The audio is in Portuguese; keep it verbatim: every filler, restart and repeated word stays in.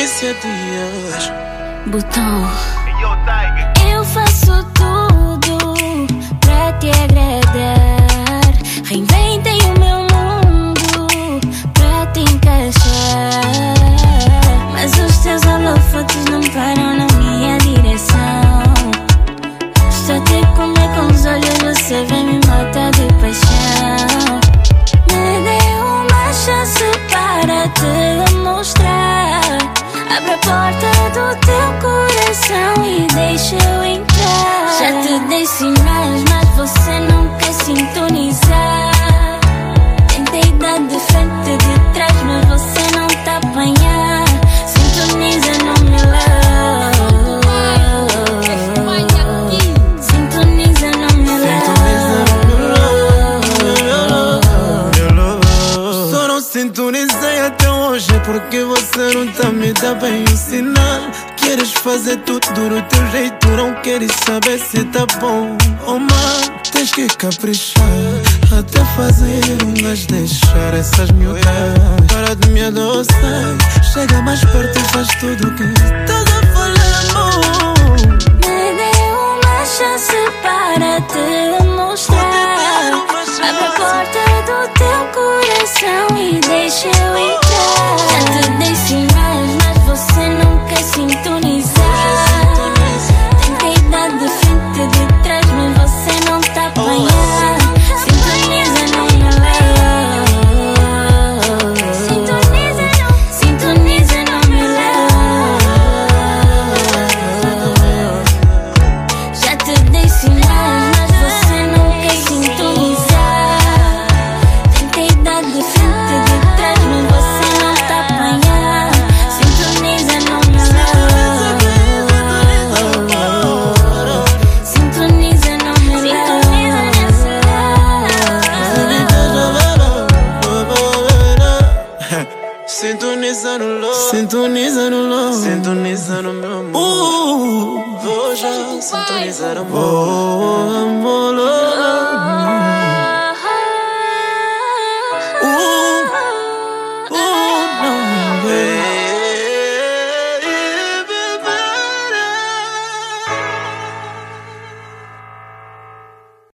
delícia de hoje. Botão, eu faço tudo pra te agradar. Reinventei o meu mundo pra te encaixar. Mas os teus holofotes não param na minha direção. Estou a te comer com os olhos, você vem me matar de paixão. Me dê uma chance para te mostrar. Abre a porta do teu coração e deixa eu entrar. Já te dei sinais, mas você não quer sintonizar. Tentei dar de frente e de trás, mas você não tá a apanhar. Sintoniza no meu love. Sintoniza no meu love. Só não sintonizei até hoje porque você não tá me dá bem o sinal. Queres fazer tudo do teu jeito, não queres saber se tá bom ou mal. Tens que caprichar até fazer um gajo deixar essas miúdas. Para de me adoçar, chega mais perto e faz tudo que estás a falar, amor. Me dê uma chance para te mostrar. Abre a porta do teu coração e deixa eu entrar. Já te dei sinais, mas você não quer sintonizar. Tentei dar de frente e de trás, mas você não tá a apanhar. Sintoniza no meu love. Sintoniza no meu love. Já te dei sinais, mas você não quer sintonizar. Tentei dar de frente e de trás, mas você não tá a apanhar. Sintoniza no meu love. Sintoniza no meu love. Sintoniza no love, sintoniza no love, sintoniza no meu amor. Uh, vou já sintonizar amor.